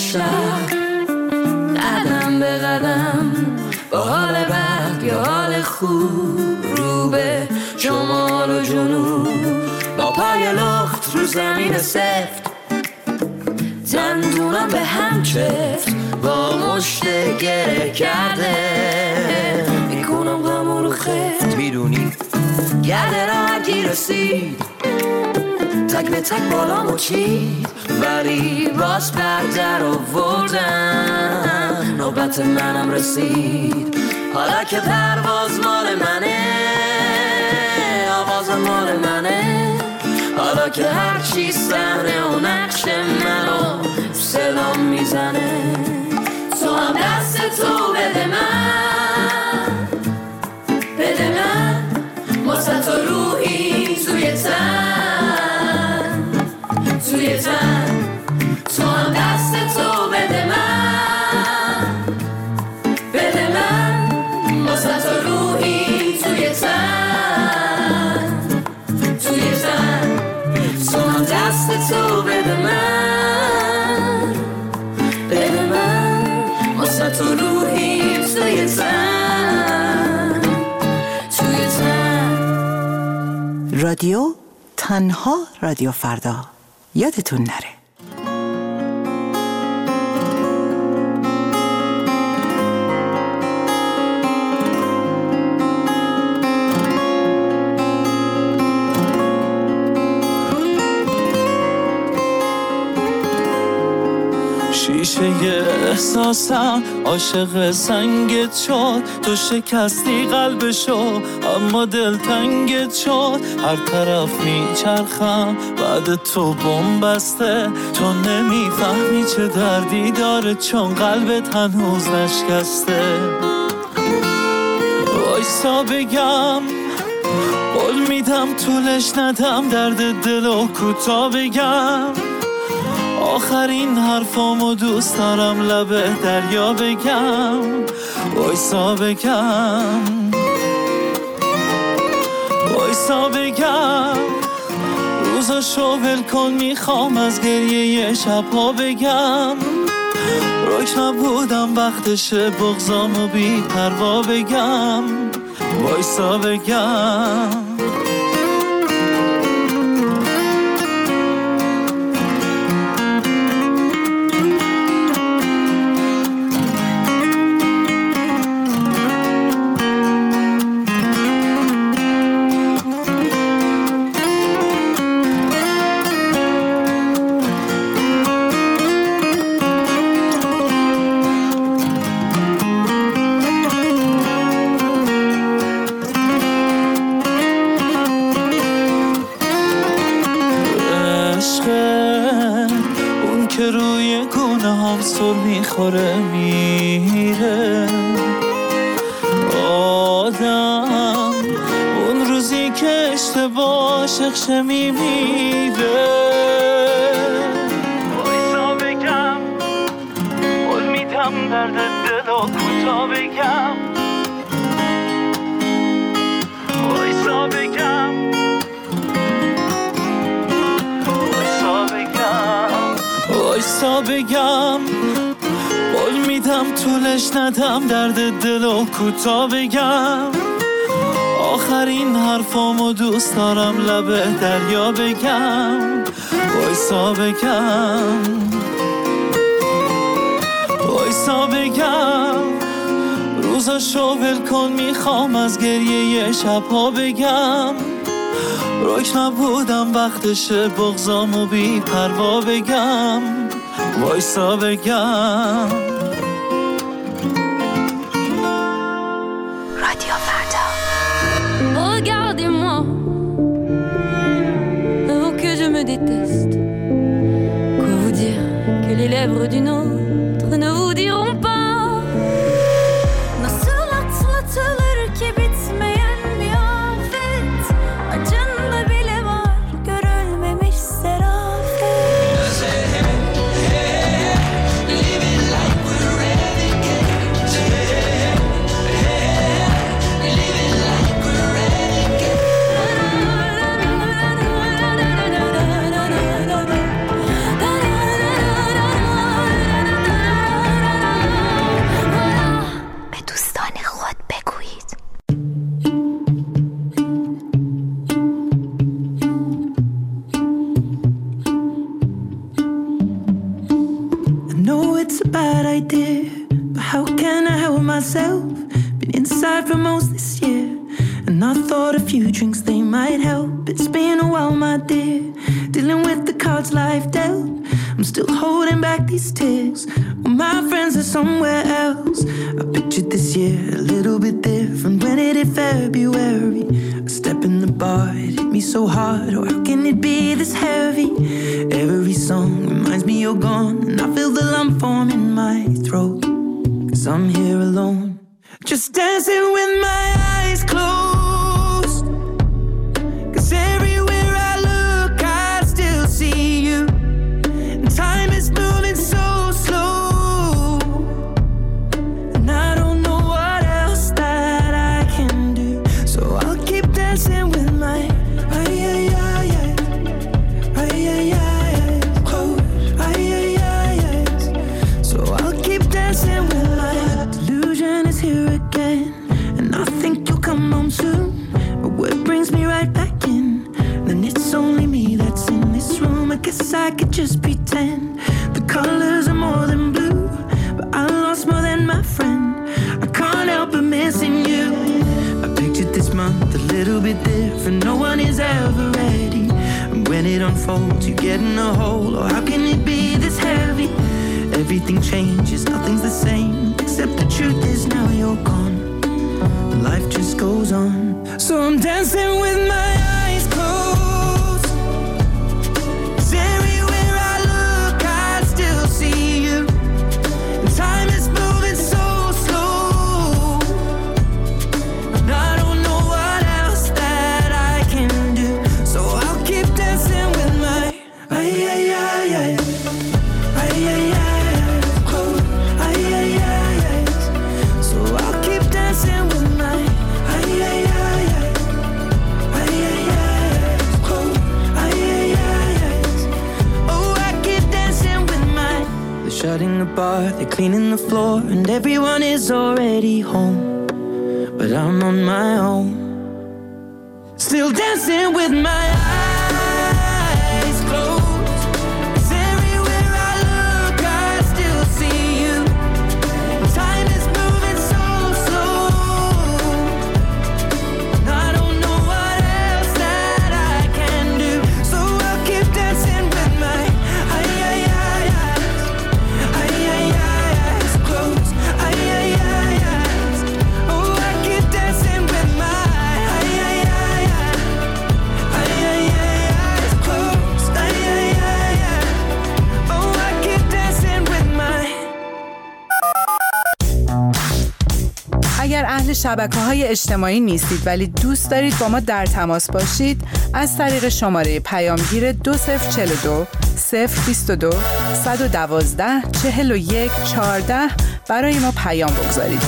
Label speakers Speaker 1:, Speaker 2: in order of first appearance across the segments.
Speaker 1: شب قدم به قدم با حال بد یا حال خوب رو به شمال و جنوب با پای لخت رو زمین سفت دندونم به هم چفت با مشت گره کرده میکنم غمو رو خفت میدونی گرده راحتی رسید تک به تک بالامو چید ولی باز بردر آوردن نوبت منم رسید حالا که پرواز مال منه آواز مال منه حالا که هرچی صحنه و نقش منو صدام میزنه تو هم دست تو بده من واسه تو روحی توی تن تو هم دست تو بده من واسه تو روحی توی تن تو هم دست تو بده من واسه تو روحی توی تن
Speaker 2: رادیو تنها رادیو فردا یادتون نره.
Speaker 3: شیشه احساسم عاشق سنگت شد تو شکستی قلبشو اما دل تنگت شد هر طرف میچرخم بعد تو بمبسته تو نمیفهمی چه دردی داره چون قلبت هنوز نشکسته وایسا بگم قول میدم طولش ندم درد دلو کوتاه بگم آخرین حرفامو دوست دارم لبه دریا بگم وایسا بگم روزاشو ول کن میخوام از گریه شبها بگم رک نبودم وقتشه بغضامو بی پروا بگم وایسا بگم اون که روی گونه هم سر میخوره میره آدم اون روزی که اشتباه شخشه میمیره وایسا بگم قول میدم درد دل و کوتاه بگم وایسا بگم قول میدم طولش ندم درد دلو کوتاه بگم آخرین حرفامو دوست دارم لبه دریا بگم وایسا بگم روزاشو ول کن میخوام از گریه شبها بگم رک نبودم وقتشه بغضامو بی پروا بگم وایسا بگم
Speaker 1: رادیو فردا Regardez-moi avant que je me déteste Quoi vous dire que les lèvres d'une autre ne vous diront pas Nasıl atlatılır ki bitmeyen bir afet Acında bile var görülmemiş serafet Living like we're renegades Living like we're renegades
Speaker 4: know it's a bad idea, but how can I help myself? Been inside for most this year, and I thought a few drinks they might help. It's been a while, my dear, dealing with the cards life dealt. I'm still holding back these tears, well, my friends are somewhere else. I pictured this year a little bit different when it hit February. A step in the bar, it hit me so hard. Oh, how can it be this heavy? Every song reminds me you're gone, and I feel the lump form in my throat, 'cause I'm here alone, just dancing with my eyes closed. 'Cause everywhere I look, I still see you. And time is moving so slow, and I don't know what else that I can do. So I'll keep dancing with my So I'll keep dancing with my delusion is here again, and I think you'll come home soon. But what brings me right back in? Then it's only me that's in this room. I guess I could just pretend the colors are more than blue, but I lost more than my friend. I can't help but missing you. I pictured this month a little bit different. No one is ever ready, and when it unfolds you get in a hole. Oh, how can it be this heavy? Everything changes, nothing's the same, except the truth is now you're gone. Life just goes on. So I'm dancing with my eyes closed. 'Cause everywhere I look, I still see you. And time is moving so slow, and I don't know what else that I can do. So I'll keep dancing with my So I'll keep dancing with my Oh, I keep dancing with my They're shutting the bar, they're cleaning the floor, and everyone is already home, but I'm on my own, still dancing with my eyes closed. 'Cause everywhere I look, I still see you. Time is moving so slow, and I don't know what else that I can do. So I'll keep dancing with my eyes closed. Oh, I keep dancing with my eyes closed. Oh, I keep dancing with my
Speaker 5: اگر اهل شبکه‌های اجتماعی نیستید ولی دوست دارید با ما در تماس باشید، از طریق شماره پیامگیر 2042 022 112 41 14 برای ما پیام بگذارید.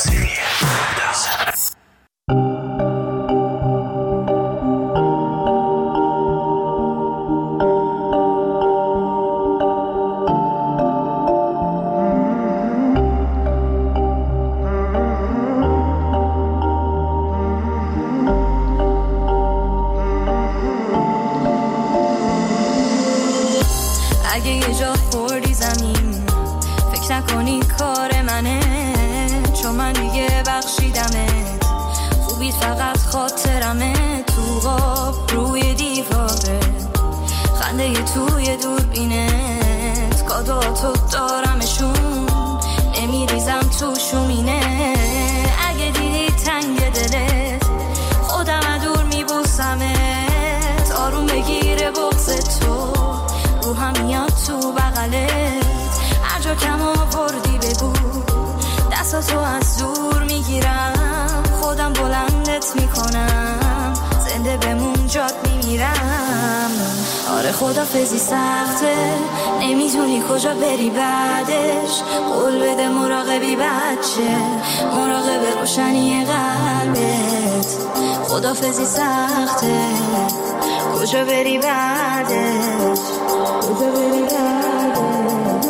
Speaker 6: اگه یه جا خوردی زمین فکر نکنی کار منه، چون من دیگه بخشیدمت، خوبی فقط خاطرمه، تو قاب روی دیواره، خنده توی دوربینت، کادواتو دارمشون، نمیریزم تو شومینه. اگه دیدی تنگ دلت خودم دور میبوسمت، آروم بگیره بغض تو، روحم میاد تو بغلت، هر جا کم آوردی بگو، دستاتو از دور میگیرم، خودم بلندت میکنم، زنده بمون جات میمیرم. آره خدافظی سخته، نمیدونی کجا بری بعدش، قول بده مراقبی بچه، مراقب روشنی قلبت. خدافظی سخته، کجا بری بعدش، کجا بری بعدش.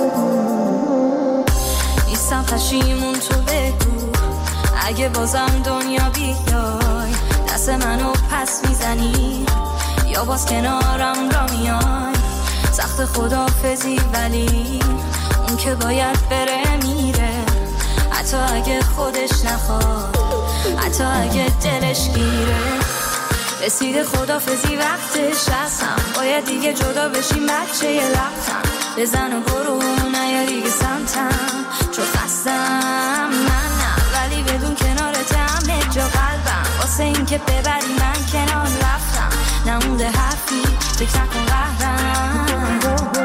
Speaker 6: نیستم پشیمون تو بگو، اگه بازم دنیا بیای، دست منو پس میزنی یا باز کنارم را میای. سخت خدافظی ولی که باید بره میره، حتی اگه خودش نخواد، حتی اگه دلش گیره. رسیده خدافزی وقتش هستم، باید دیگه جدا بشیم بچه یه لبتم. بزن و برو نیا دیگه سمتم، چون خستم من نه، ولی بدون کنارت همه جا قلبم. واسه این که ببری من کنار رفتم، نمونده حرفی فکر نکن قهرم.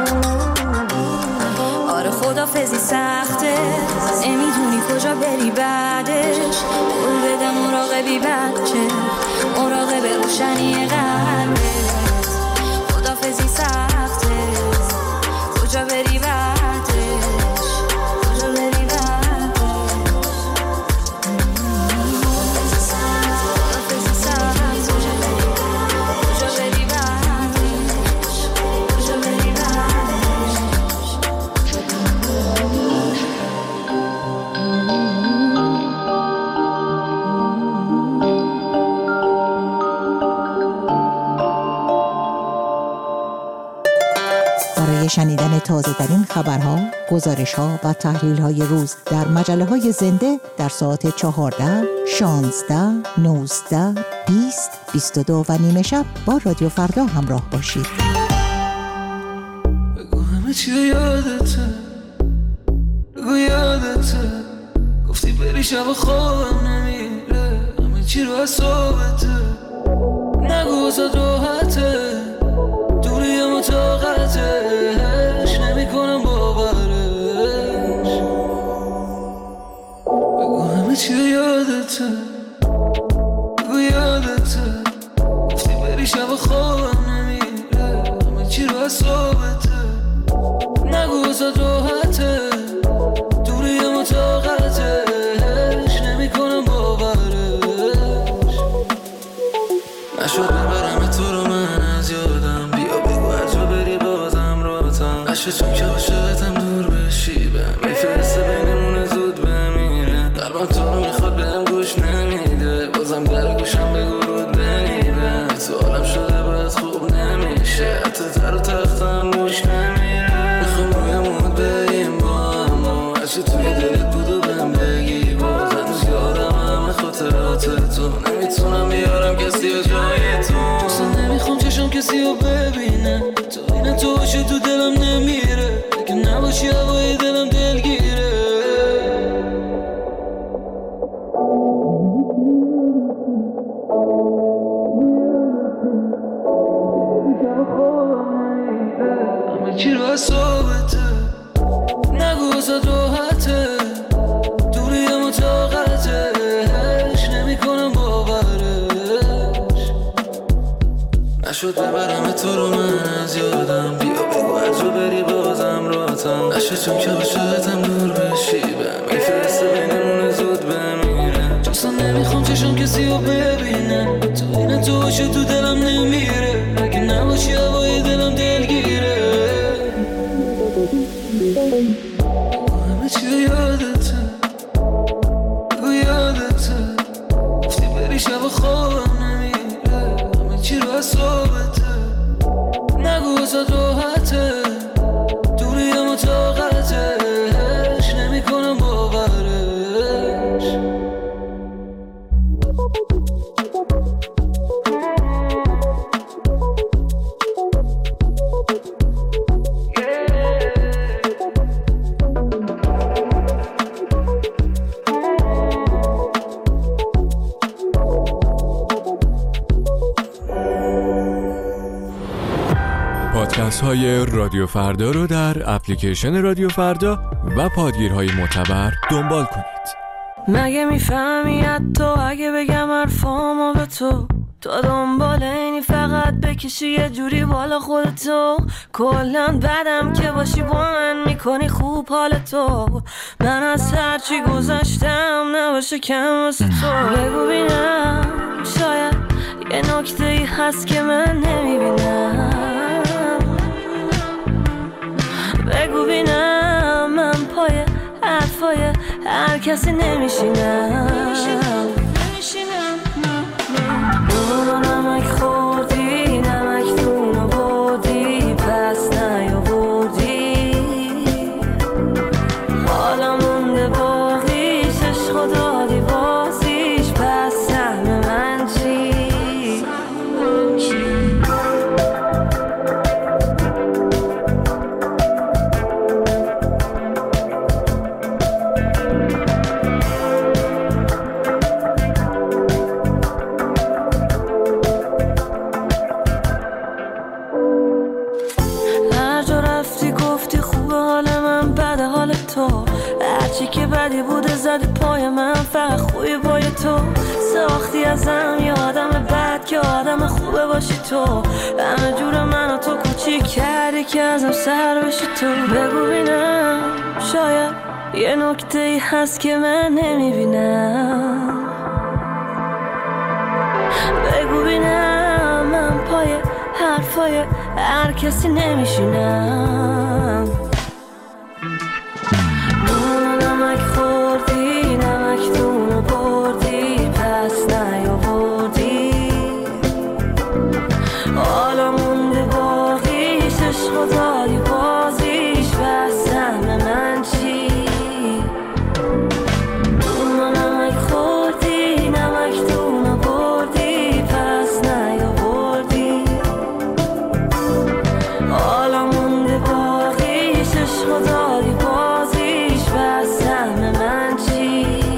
Speaker 6: آره خدافزی سخته، نمیدونی کجا بری بعدش. قول بده مراقبی بچه، مراقب روشنی قلبت. خدافزی سخته، کجا بری بعدش، کجا بری بعدش. خدافزی سخته، کجا بری بعدش، کجا بری بعدش.
Speaker 2: برای شنیدن تازه ترین خبرها، گزارش‌ها و تحلیل‌های روز در مجله‌های زنده در ساعت 14، 16، 19، 20، 22 و نیمه شب با رادیو فردا همراه باشید.
Speaker 7: بگو همه چی یادته، بگو یادته، گفتی بری شب خوابم نمیره، همه چی رو اصابته. نگو واسه راحته، دوریم و طاقتش نمی کنم باورش. بگو همه چی یادته، بگو یادته، گفتی بری شب خوابم نمیره، همه چی رو اصابته. نگو واسه راحته، دوریم و طاقتش نمی کنم باورش. نشد ببرم تو رو من از یادم، بیا بگو هر جا بری بازم راتم. عشق چون که عاشقتم دور بشی، بهم میفرسته بینمون زود بمیره. قلبم تو رو میخواد بهم گوش نمیده، بازم در گوشم بگو رود بمیره. تو عالم شده باید خوب نمیشه، حتی تر و تختم گوش نمیره. میخوام رویمون بریم با هم، عشق توی دلت بود و بهم بگی باز. هنوز یادم همه خاطرات تو، نمیتونم بیارم کسی و جای تو. اصلا نمیخوام چشم کسی رو ببینه، تو این تو باشی تو دلم نمیره، اگه نباشی هوای دلم دلگیره. همه چی رو اصابته، نگو واسه راحته، دوریم و طاقتش نمی کنم باورش. نشد ببرم تو رو من از یادم، بیا بگو هر جا بری بازم راتم. نشد چون که عاشقتم دور بشی، بهم میفرسته بینمون زود بمیره. اصلا نمیخوام چشم کسی رو ببینه، تو این تو باشی تو دلم نمیره، اگه نباشی هوای دلم دلگیره. همه چی یادته، بگو یادته، گفتی بری شب خوابم نمیره، همه چی رو اصابته. نگو واسه راحته، دوریم و طاقتش نمی کنم باورش.
Speaker 8: پادکست های رادیو فردا رو در اپلیکیشن رادیو فردا و پادگیرهای معتبر دنبال کنید.
Speaker 9: مگه میفهمی حتی اگه بگم حرفامو به تو دنبال اینی فقط بکشی یه جوری بالا خودتو. کلن بدم که باشی با من میکنی خوب حالتو. من از هرچی گذشتم نباشه کم واسه تو. بگو بینم شاید یه نکته ای هست که من نمیبینم. بگو بینم من پای حرفای هر کسی نمیشینم. نمک خوردی نمک دونو بودی پس نیاوردی. هرچی که بدی بوده زدی پای من، فقط خوبی پای تو ساختی ازم یه آدم بد که آدم خوبه باشی تو. همه جور منو تو کوچیک کردی که ازم سر بشی تو. بگو بینم شاید یه نکته‌ای هست که من نمیبینم، بگو بینم من پای حرفای هر کسی نمیشینم. نمک خوردی نمک دونو بردی پس نیاوردی، حالا مونده باقیش عشق و دادی بازیش بس همه من چی. نمک خوردی نمک دونو بردی پس نیاوردی، حالا مونده باقیش عشق و دادی بازیش بس همه من چی.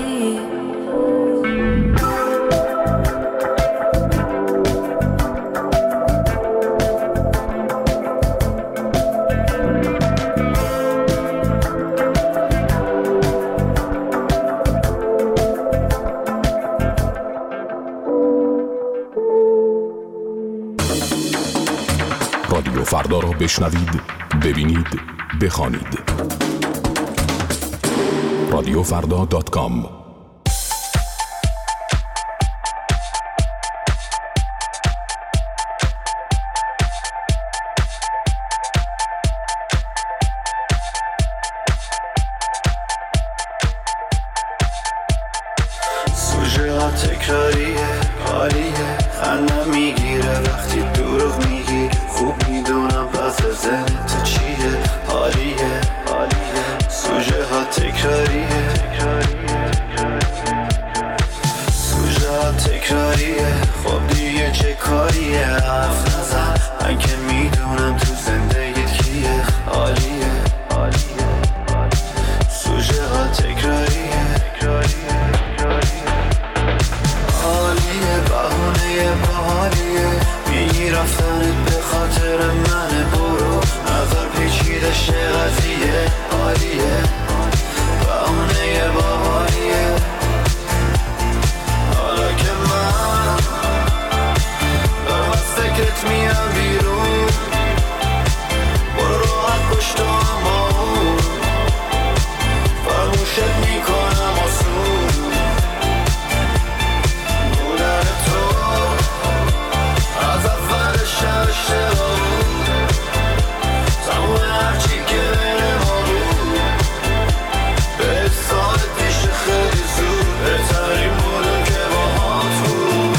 Speaker 10: رادیو فردا را بشنوید، ببینید، بخوانید. رادیوفردا.com.
Speaker 11: سوژه ها تکراریه، حالیه، خندم میگیره وقتی دروغ میگی. خوب میدونم پس ذهنت چیه، حالیه حالیه. سوژه ها تکراریه، سوژه ها تکراریه. خب دیگه چه کاریه، حرف نزن، من که میدونم تو زندگیت کیه، حالیه حالیه. سوژه ها تکراریه، حالیه، بهونه باحالیه. میگی رفتنت به خاطر منه، برو نظر پیچیدش قضیه، حالیه، بهونه باحالیه. حالا که من دارم از فکرت میام بیرون، برو راحت پشت تو اما فراموشت میکنم آسون. بودن تو از اولش اشتباه بود، تموم هرچی که بین ما بود به سال پیش خیلی زود بهترین بودم که با هم بود.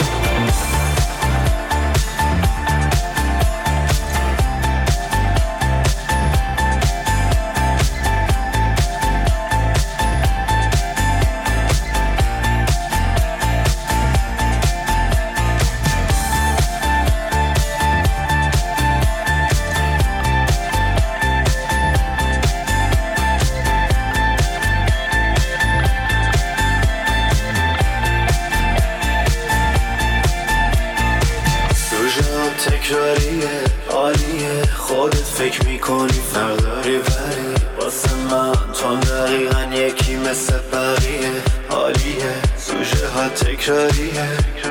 Speaker 11: تکراریه، حالیه، خودت فکر میکنی فرق داری ولی واسه من تو دقیقا یکی مثل بقیه، حالیه. سوژه ها تکراریه،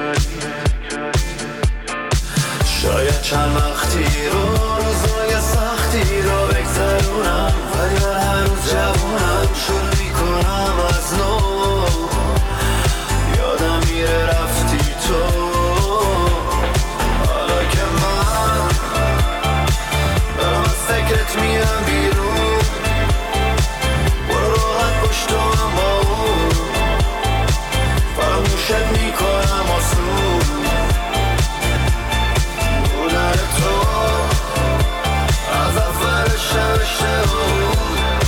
Speaker 11: شاید چند وقتی رو روزای سختی رو بگذرونم، ولی من هر روز جوونم شروع میکنم از نو. یادم میره رفتی تو، فکرت میام بیرون، برو راحت پشت تو اما فراموشت میکنم آسون. بودن تو از اولش اشتباه بود،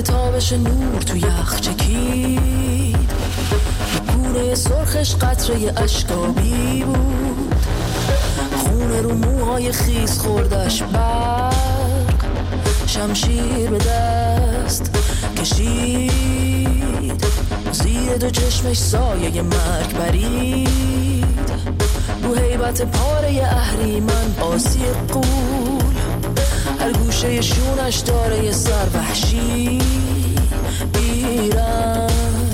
Speaker 9: تابش نور تو یخ چکید، گونه سرخش قطره اشکابی بود، خونه رو موهای خیس خوردش برق، شمشیر به دست کشید، زیر دو چشمش سایه مرگ برید، رو هیبت پاره اهریمن آسی قول، هر گوشه شونش داره یه سر وحشی بیرن.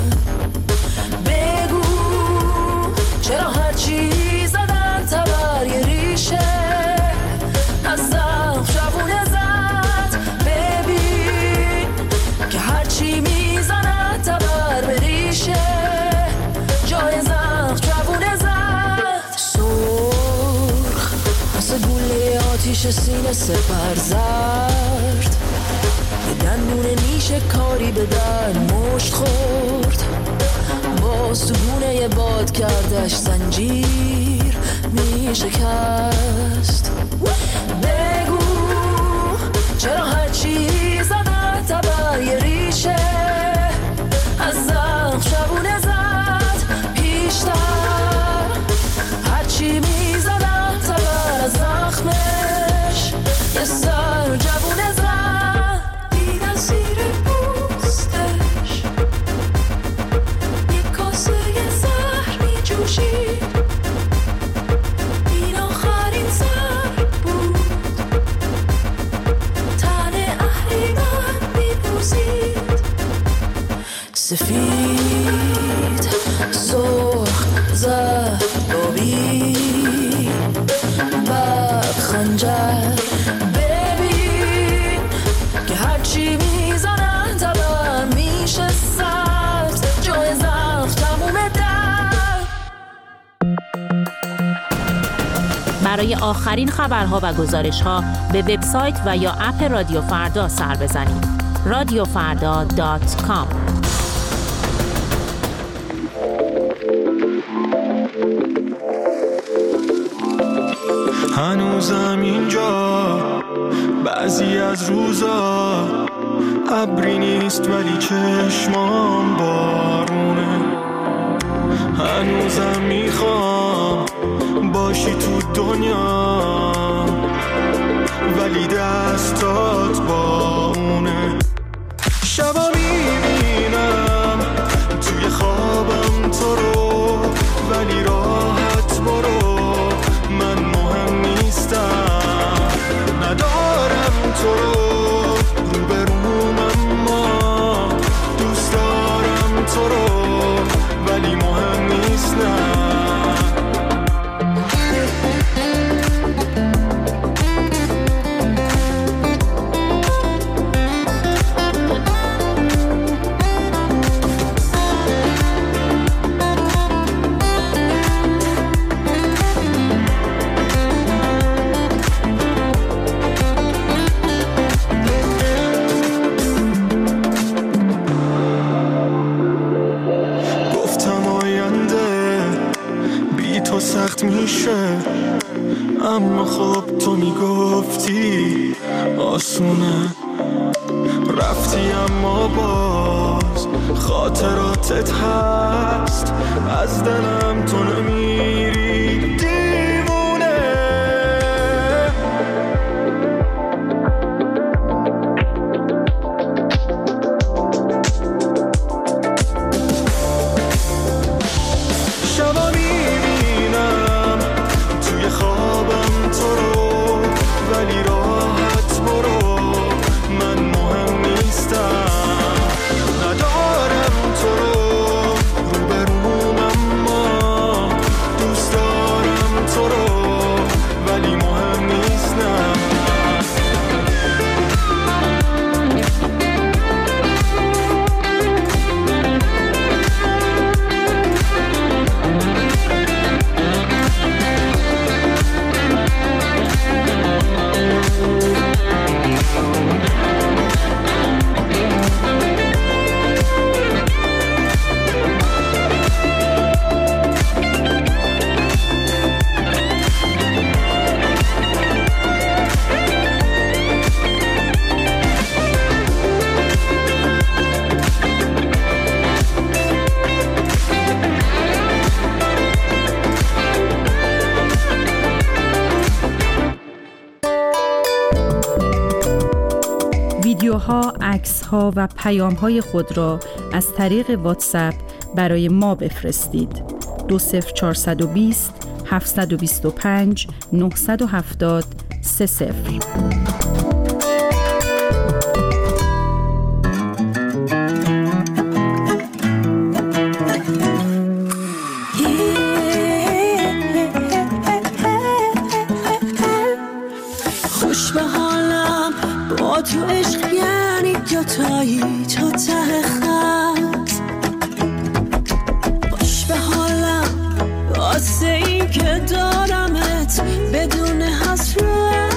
Speaker 9: بگو چرا هرچی زدن تبر یه ریشه از زخم شبونه زد، ببین که هرچی میزنن تبر به ریشه جای زخم شبونه زد. سرخ مثل گوله آتیش سینه سپر زرد، یه دندون نیش کاری به در مشت خورد، باز تو گونه باد کردش زنجیر می شکست. بگو چرا هرچی زدن تبر یه ریشه از زخم شبونه زد، پیشتر هرچی می زدن تبر از زخمش یه سر جوونه زد. دیدن زیر پوستش یک کاسه زهر می جوشید، این آخرین سر بود، تن اهریمن می پوزید، سفید سرخ زهر آبی برق خنجر. ببین که هرچی میزنن تبر میشه سبز، جای زخم تموم در.
Speaker 12: برای آخرین خبرها و گزارش‌ها به وبسایت و یا اپ رادیو فردا سر بزنید. radiofarda.com.
Speaker 13: هنوزم اینجا بعضی از روزا ابری نیست ولی چشمام بارونه، هنوزم میخوام باشی تو دنیا ولی دستات با اونه. شبا میبینم توی خوابم تو رو ولی راحت برو، من مهم نیستم، ندارم تو رو روبروم اما دوست دارم تو رو ولی مهم نیست نه. سخت میشه اما خب تو میگفتی آسونه، رفتی اما باز خاطراتت هست، از دلم تو نمیری دیوونه. شبا میبینم توی خوابم تو رو ولی راحت برو، من مهم نیستم، ندارم تو رو روبروم اما دوست دارم
Speaker 14: ها، عکس ها و پیام های خود را از طریق واتساپ برای ما بفرستید. 20420 725 970 30.
Speaker 4: خوش به حالم با تو عشق یعنی دوتایی تا ته خط. خوش به حالم واسه این که دارمت بدون حسرت.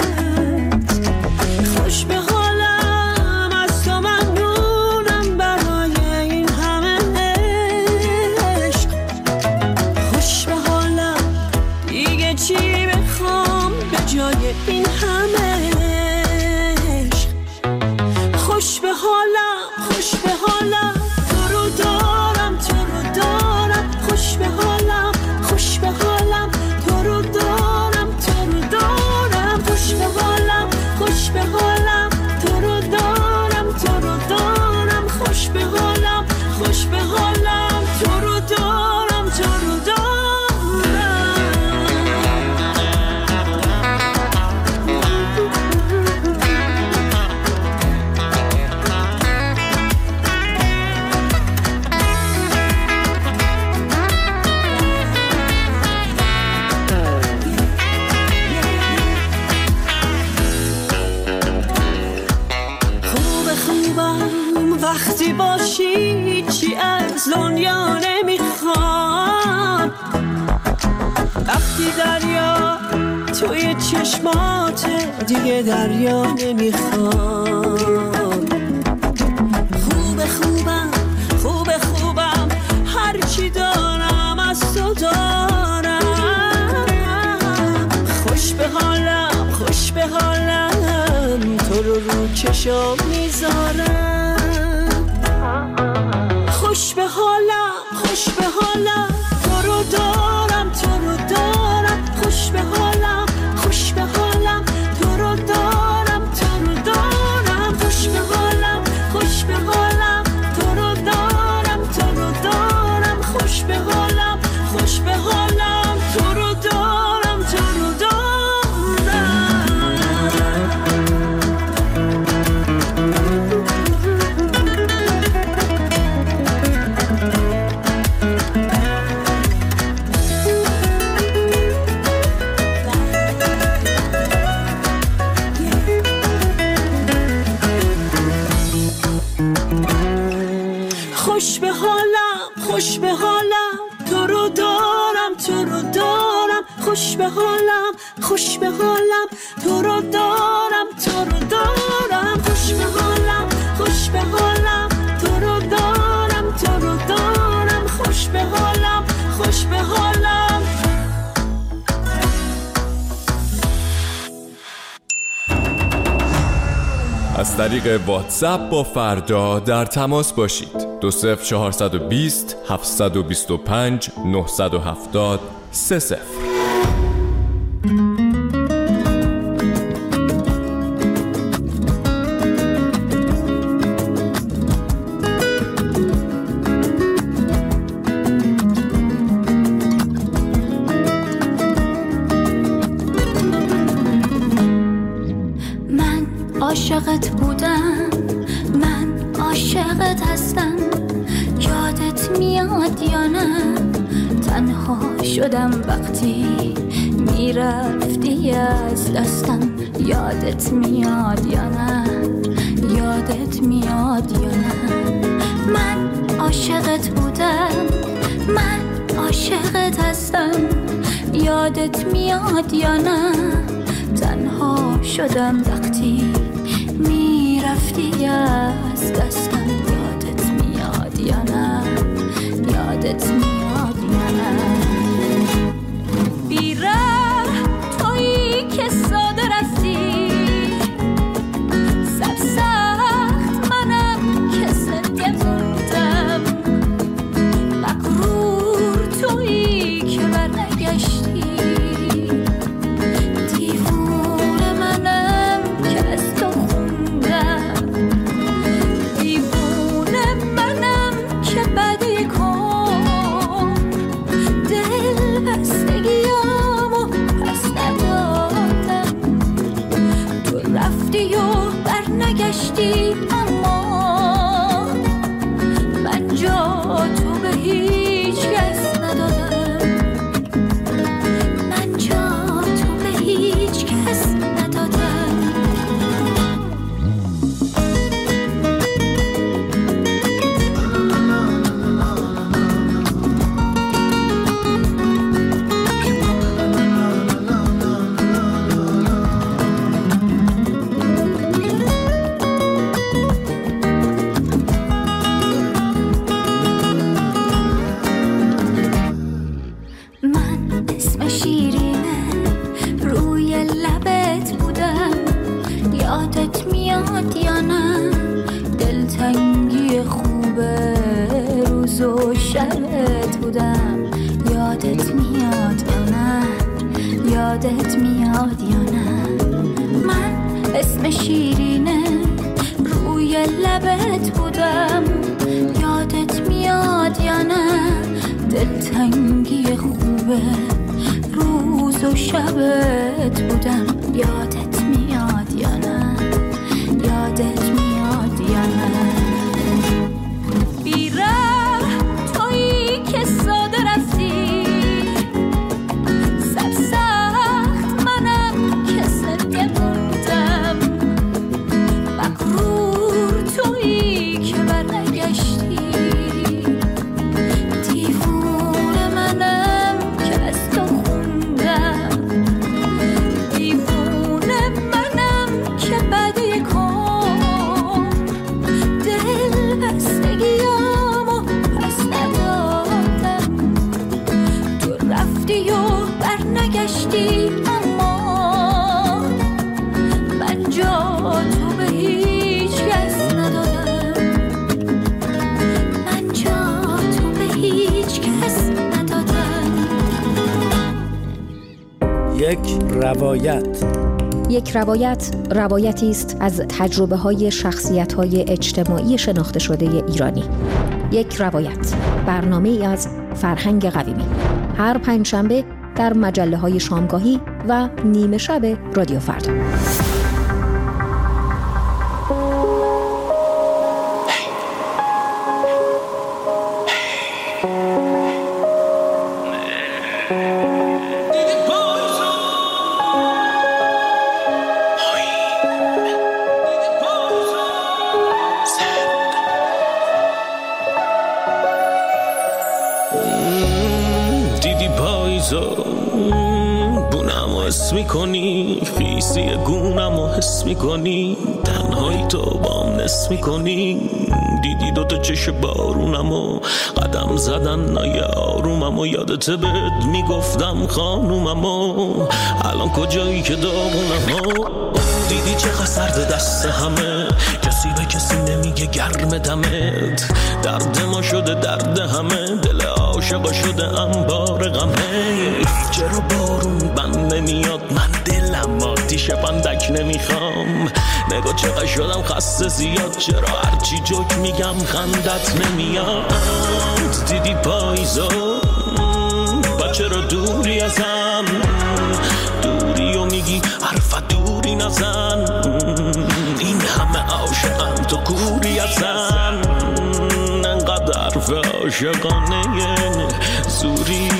Speaker 4: خوش به حالم از تو ممنونم برای این همه عشق. خوش به حالم دیگه چی بخوام به جای این همه عشق. خوش به حالم، خوش به حالم، تو رو دارم، تو رو دارم. خوش به حالم، خوش به حالم، تو رو دارم، تو رو دارم. خوش به حالم، خوش به حالم، تو رو دارم، تو رو دارم. خوش به حالم، خوش به حالم، تو رو دارم، تو رو دارم. وقتی باشی چی از دنیا نمیخوام. وقتی دریا توی چشمات دیگه دریا نمیخوام. خوبه خوبم، خوبه خوبم، هرچی دارم از تو دارم. خوش به حالم، خوش به حالم، تو رو چشام میذارم. خوش به حالم، خوش به حالم، تو رو دارم، تو رو دارم. خوش به حالم، خوش به حالم، تو رو دارم، تو رو دارم. خوش به حالم، خوش به حالم، تو رو دارم، تو رو دارم. خوش به حالم، خوش به حالم، تو رو دارم، تو رو دارم. خوش به حالم، خوش به حالم، تو رو دارم، تو رو دارم. خوش به حالم، خوش به حالم، تو رو دارم، تو رو دارم. خوش به حالم، خوش به حالم، تو رو دارم، تو رو دارم. خوش به حالم، خوش به حالم.
Speaker 8: از طریق واتساپ با فردا در تماس باشید. 20420 725 970 30.
Speaker 6: عاشقت بودم، من عاشقت هستم. یادت میاد یا نه؟ تنها شدم وقتی میرفتی از دستم. یادت میاد یا نه؟ یادت میاد یا نه؟ من عاشقت بودم، من عاشقت هستم. یادت میاد یا نه؟ تنها شدم وقتی میرفتی از دستم. یادت میاد یا نه؟ یادت میاد یا نه؟ بیره تویی که ساده رفتی، سرسخت منم که زنده موندم. مغرور تویی که برنگشتی، دیوونه منم که از تو خوندم. شبت بودم. یادت میاد یا نه؟ یادت میاد یا نه؟ من اسم شیرینه روی لبت بودم. یادت میاد یا نه؟ دلتنگی خوبه روز و شبت بودم. یادت میاد یا نه؟ یادت میاد یا نه؟ بیره تویی که ساده رفتی، سرسخت منم که زنده موندم. مغرور تویی که برنگشتی، دیوونه منم که از تو خوندم. دیوونه منم که بعد یک عمر دل بستگیامو پس ندادم. تو رفتی و برنگشتی، اما من جا تو به هیچ کس ندادم. من جا تو به هیچ کس ندادم.
Speaker 15: یک روایت روایتی است از تجربه‌های شخصیت‌های اجتماعی شناخته شده ایرانی. یک روایت، برنامه‌ای از فرهنگ قویمی، هر پنجشنبه در مجله‌های شامگاهی و نیمه شب رادیو فردا.
Speaker 16: بونمو حس میکنی، خیسی گونمو حس میکنی، تنهایی تو بام نس میکنی. دیدی دوتا چش بارونمو قدم زدن نای آروممو. یادت بهت میگفتم خانوممو، الان کجایی که داغونمو. دیدی چقدر سرد دست همه، کسی به کسی نمیگه گرم دمت. درد ما شده درد همه، دل عاشقا شده انبار غمه. چرا بارون بند نمیاد، من دلم آتیش بندک نمیخوام. نگاه چقدر شدم خسته زیاد، چرا هرچی جوک میگم خندت نمیاد. دیدی پاییزو با چرا دوری ازم، دوری و میگی حرف دوری نزن. این همه عاشقم تو کوری ازن، انقدر حرف عاشقانه زوری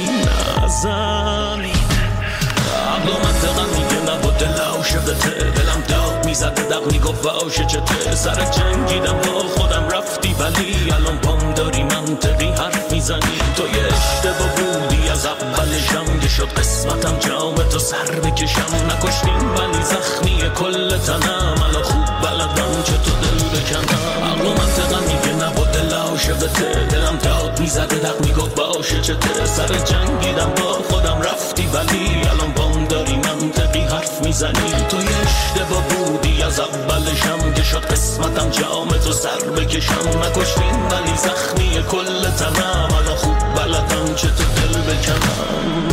Speaker 16: نزن. عقل و منطقم میگه نبا دل عاشقته، دلم داغ میزده دق میگفت عاشق چته. سر جنگیدم با خودم رفتی ولی الان پام داری منطقی حرف میزنی. تو یه اشتباه بودی از اولشم، که شد قسمتم جام تو سر بکشم. نکشتیم ولی زخمی کل تنم، الان خوب بلدم چه تو دل بکنم. عقل و منطقم میگه نبا دل عاشقته، دلم داغ میزده دق میگفت با عاشق چته. سر جنگیدم با خودم رفتی ولی الان پام داری منطقی حرف میزنی. تو یه اشتباه بودی از اولشم، که شد قسمتم جام تو سر بکشم. نکشتیم ولی زخمی کل تنم، الان خوب بلدم چه تو دل بکنم.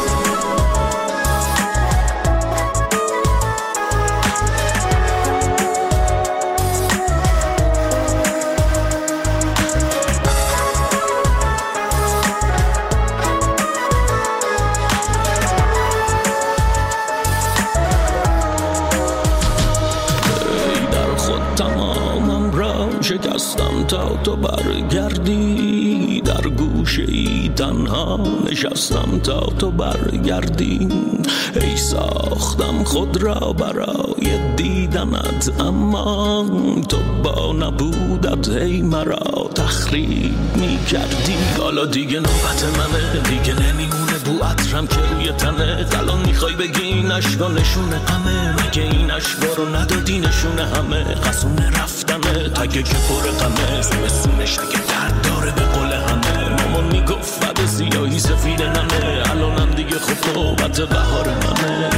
Speaker 16: شکستم تا تو برگردی، در گوشه ای تنها نشستم تا تو برگردی. ای ساختم خود را برای دیدنت، اما تو با نبودت هی مرا تخریب می کردی. حالا دیگه نوبت منه، دیگه نمیمونه بو عطرم که روی تنه. الان میخوای بگی این عشقا نشونه غمه، مگه این عشقا رو ندادی نشونه همه. قصونه رفتنه تگه که پر غمه، زمستونش اگه درد داره به قول همه. مامان میگفت بعد سیاهی سفید نمه، الانم دیگه خب نوبت بهار منه.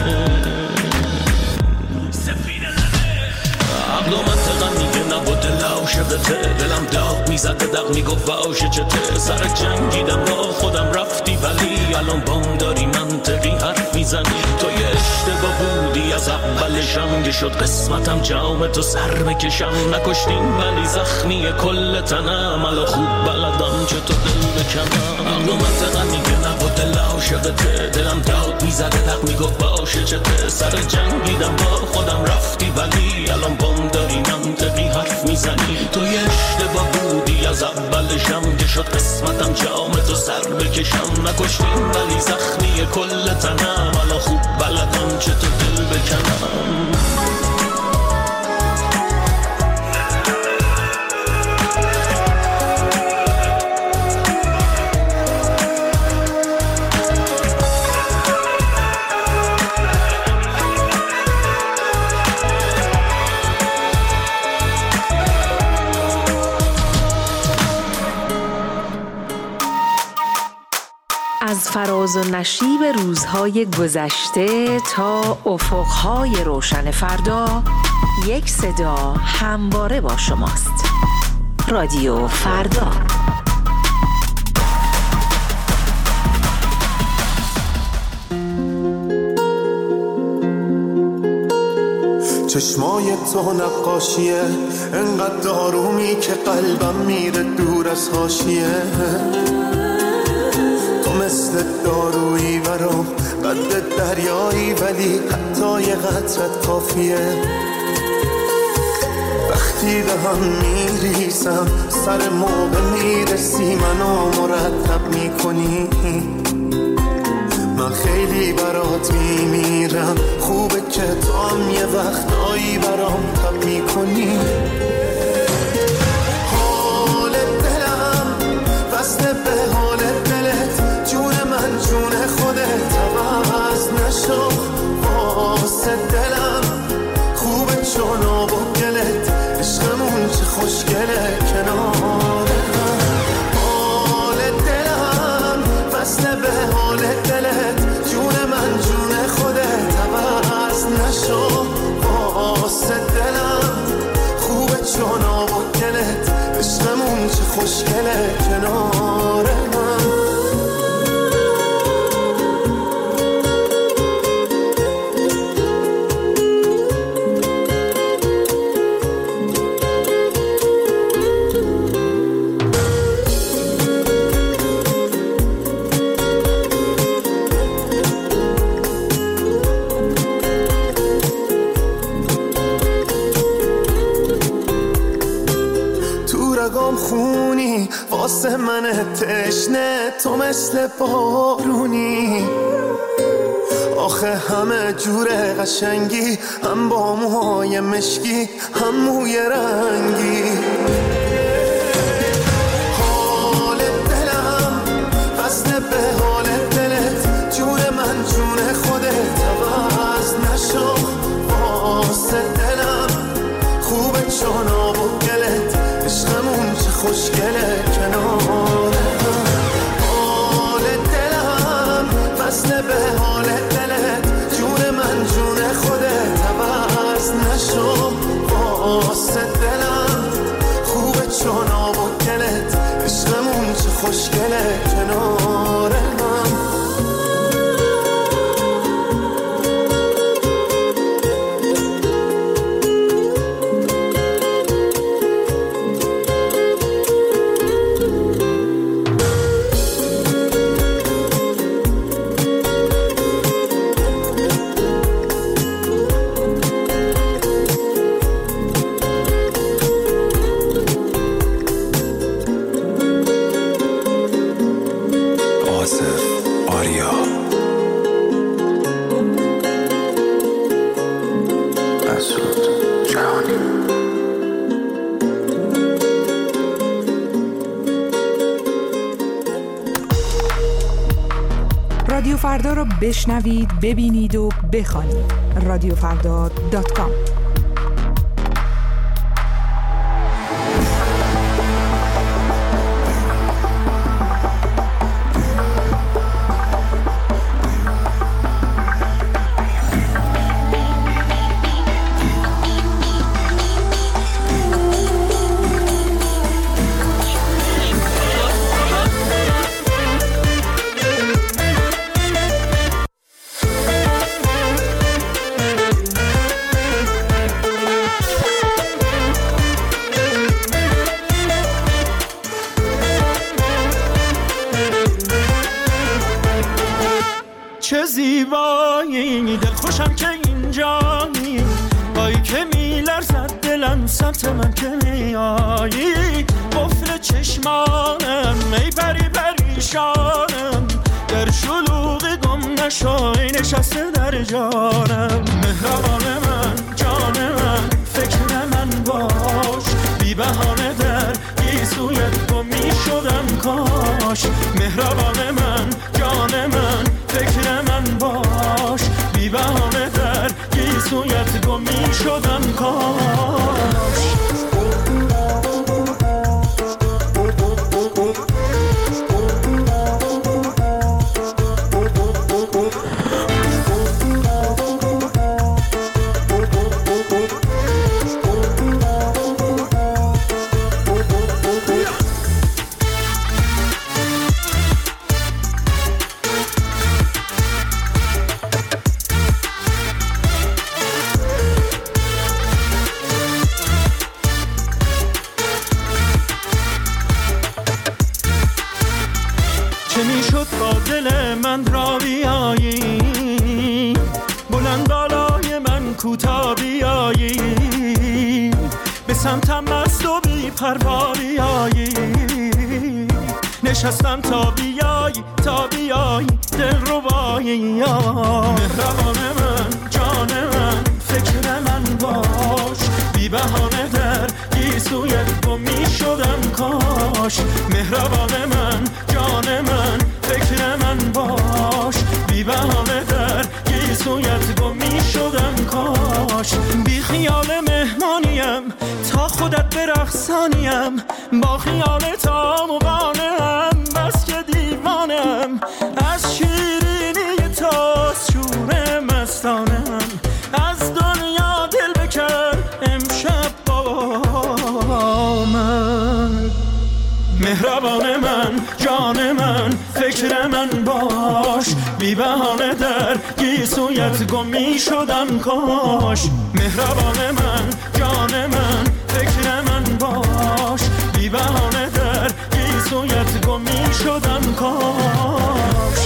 Speaker 16: عقل و منطقم میگه نبا دل عاشقته، دلم داغ میزد دق میگفت باشه چته، سر جنگیدم با خودم رفتی ولی الان بام داری منطقی حرف میزنی. تو یه اشتباه بودی از اولشم که شد قسمتم جام تو سر بکشم. نکشتیم ولی زخمی کل تنم، الان خوب بلدم چطور دل بکنم. علومت غنی که نبود دل عاشقته، دلم داد میزد دق میگفت باشه چته، سر جنگیدم با خودم رفتی ولی الان بام داری منطقی حرف میزنی. تو یه اشتباه بودی از اولشم که شد قسمتم جام تو سر بکشم. نکشتیم ولی زخمی کل تنم، الان خوب بلدم چطور دل بکنم.
Speaker 17: از فراز و نشیب روزهای گذشته تا افقهای روشن فردا، یک صدا همواره با شماست. رادیو فردا.
Speaker 11: چشمای تو نقاشیه، انقدر آرومی که قلبم میره دور از حاشیه. تو مثل دارویی برام، قد دریایی ولی حتی یه قطرت کافیه. وقتی به هم میریسم سر موقع میرسی منو مرتب میکنی. من خیلی برات میمیرم، خوبه که تو هم یه وقتایی برام تب میکنی. حال دلم وصله به حال دلت، جون من جون خودت عوض نشو. واسه دلم خوبه چون آب و گلت، عشقمون چه خوشگله کنار هم. حال دلم وصله به حال دلت، جون من جون خودت عوض نشو. واسه دلم خوبه چون آب و گلت، عشقمون چه خوشگله کنار هم. خونی واسه من تشنه، تو مثل بارونی. آخه همه جور قشنگی، هم با موهای مشکی هم موی رنگی. حال دلم وصله به حال دلت، جون من جون خودت عوض نشو. واسه دلم خوبه چون آب و گلت، عشقمون چه خوشگله کنار هم. حال دلم وصله به حال دلت، جون من جون خودت عوض نشو. واسه دلم خوبه چون آب و گلت، عشقمون چه خوشگله کنار هم.
Speaker 5: رادیو فردا رو بشنوید، ببینید و بخوانید. رادیوفردا.com.
Speaker 13: چه زیبایی، دل خوشم که اینجایی، بایی که میلرزد دلم سمت من که میایی. قفل چشمانم ای پری پریشانم، در شلوغ گم نشای نشسته در جانم. مهربان من جان من فکر من باش، بی بهانه در گیسویت گم می شدم کاش. مهربان من جان من فکر من باش، بی بهانه در گیسویت گم می شدم کاش. نشستم تا بیایی دل ربایی. مهربان من جان من فکر من باش، بی بهانه در گیسویت گم می شدم کاش. مهربان من جان من فکر من باش، بی بهانه در گیسویت گم می شدم کاش. بی خیال مهمانیم تا خودت برقصانیم، با خیال تا مقانم بس که دیوانم. از شیرینی تا شور مستانم، از دنیا دل بکن امشب با من. مهربان من جان من فکر من باش، بی بهانه در گیسویت گم می شدم کاش. مهربان من جان من فکر من باش، بی بهانه در گیسویت گم می شدم کاش.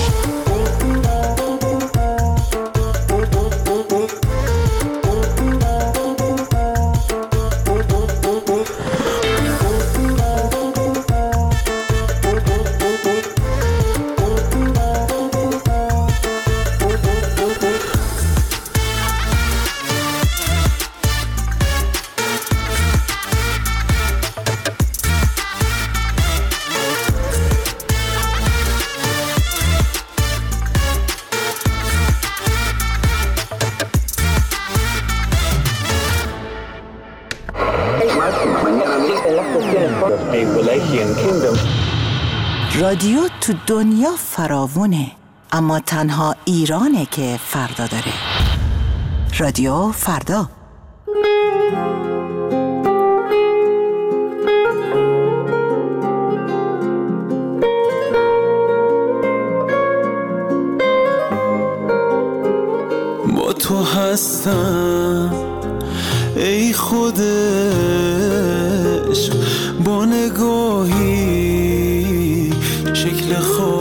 Speaker 2: رادیو تو دنیا فراوونه، اما تنها ایرانه که فردا داره. رادیو فردا.
Speaker 7: با تو هستم ای خود عشق، با نگاهی شکل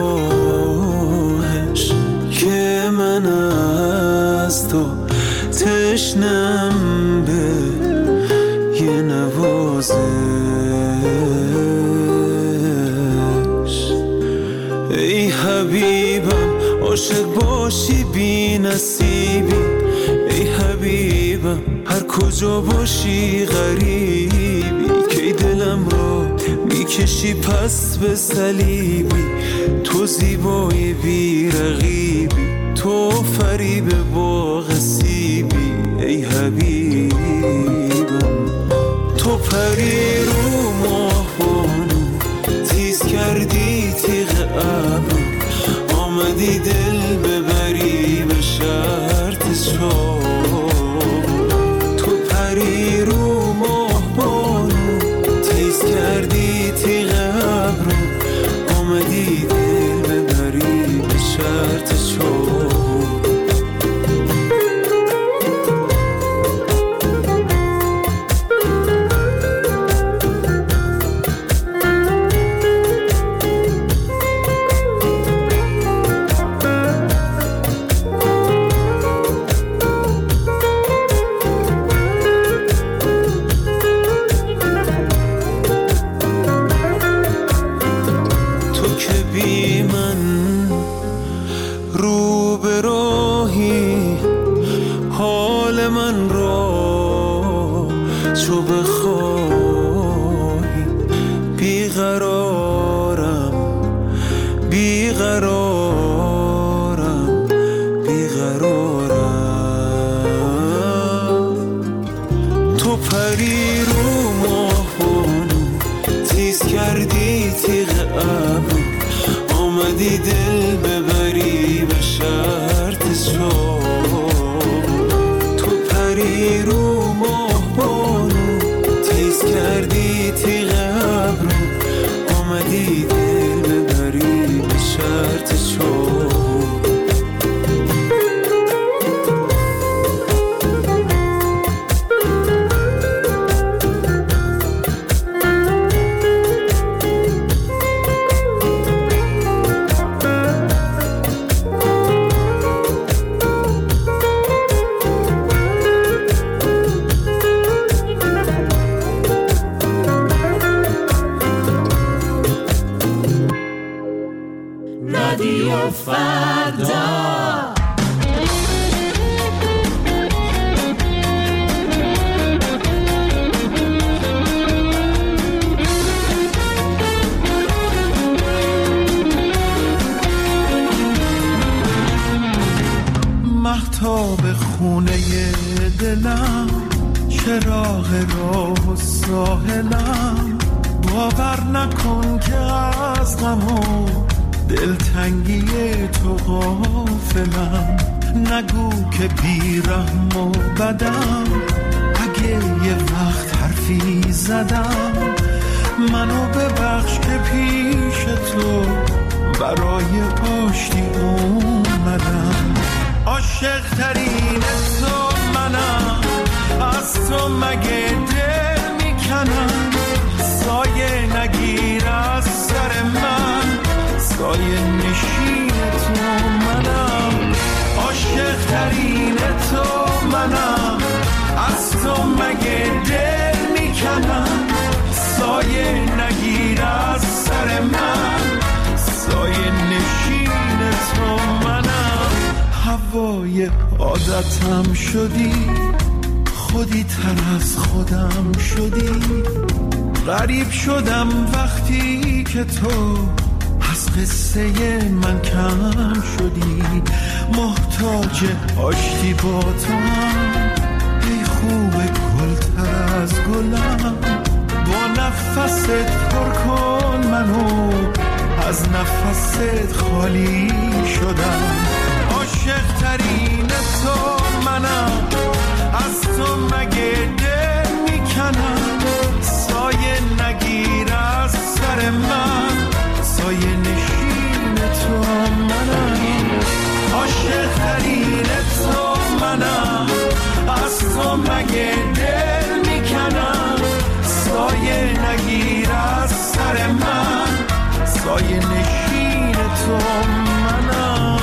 Speaker 7: خواهش که من از تو تشنم به یه نوازش. ای حبیبم عاشق باشی بی نصیبی، ای حبیبم هر کجا باشی غریبی، که دلم را میکشی پس به صلیبی. تو زیبای بی رقیبی، تو فریب باغ سیبی، ای حبیبم. تو پری رو ماهبانو تیز کردی تیغ ابرو، آمدی دل ببری به شرط چاه. تو پری رو ماهبانو تیز کردی تیغ ابرو، آمدی دل ببری به شرط چاه. که بی من رو به راهی حال من را چو بخواهی بیقرارم بیقرارم بیقرارم تو پری رو ماهانو تیز کردی تیغ ابرو آمدی دل ببری به شرط تو پری رو ماهانو تیز کردی تیغ ابرو آمدی دل ببری به شرط
Speaker 1: رادیو فردا.
Speaker 7: مهتاب خونه دلم چراغ راه و ساحلم باور نکن که از غم و دلتنگی تو غافلم نگو که بیرحم و بدم اگه یه وقت حرفی زدم منو ببخش که پیش تو برای آشتی اومدم عاشق ترین تو منم از تو مگه دل میکنم سایه نگیر از سر من سایه نشین تو منم عاشق ترین تو منم از تو مگه دل میکنم سایه نگیر از سر من سایه نشین تو منم هوای عادتم شدی خودی تر از خودم شدی غریب شدم وقتی که تو از قصه من کم شدی محتاج آشتی با تو هم ای خوب گل تر از گلم با نفست پر کن منو از نفست خالی شدم عاشق ترین تو منم از تو مگه دل میکنم سایه نگیر از سر من سایه نشین تو منم عاشق ترین تو منم از تو مگه دل میکنم سایه نگیر از سر من سایه نشین تو منم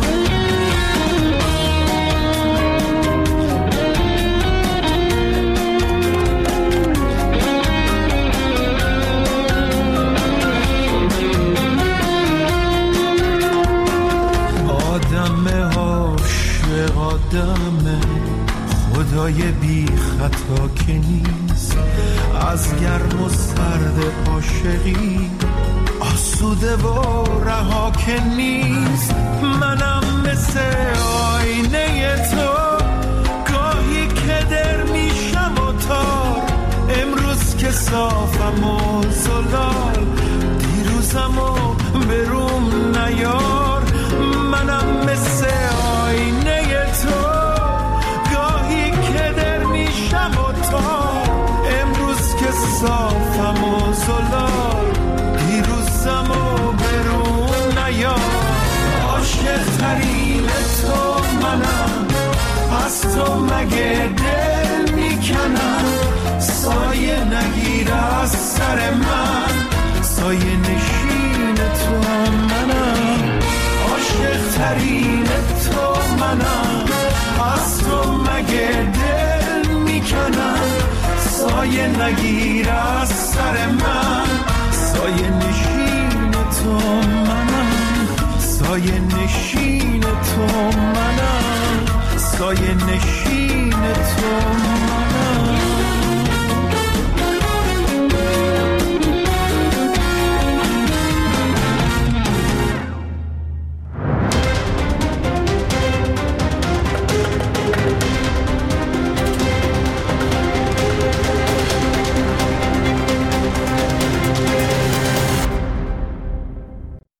Speaker 7: آدم خدای بی خطا که نیست از گرم و سرد عاشقی آسوده و رها که نیست منم مثل آینه تو گاهی که در میشم و تار امروز که صافم و زلال دیروزم و بروم نیار منم مثل آینه تو گاهی که در میشم و تار امروز که صافم و زلال دیروزم و برون نیار عاشق ترین تو منم از تو مگه دل میکنم سایه نگیر از سر من سایه نشین تو
Speaker 13: سایه نشین تو منم، سایه نشین تو منم.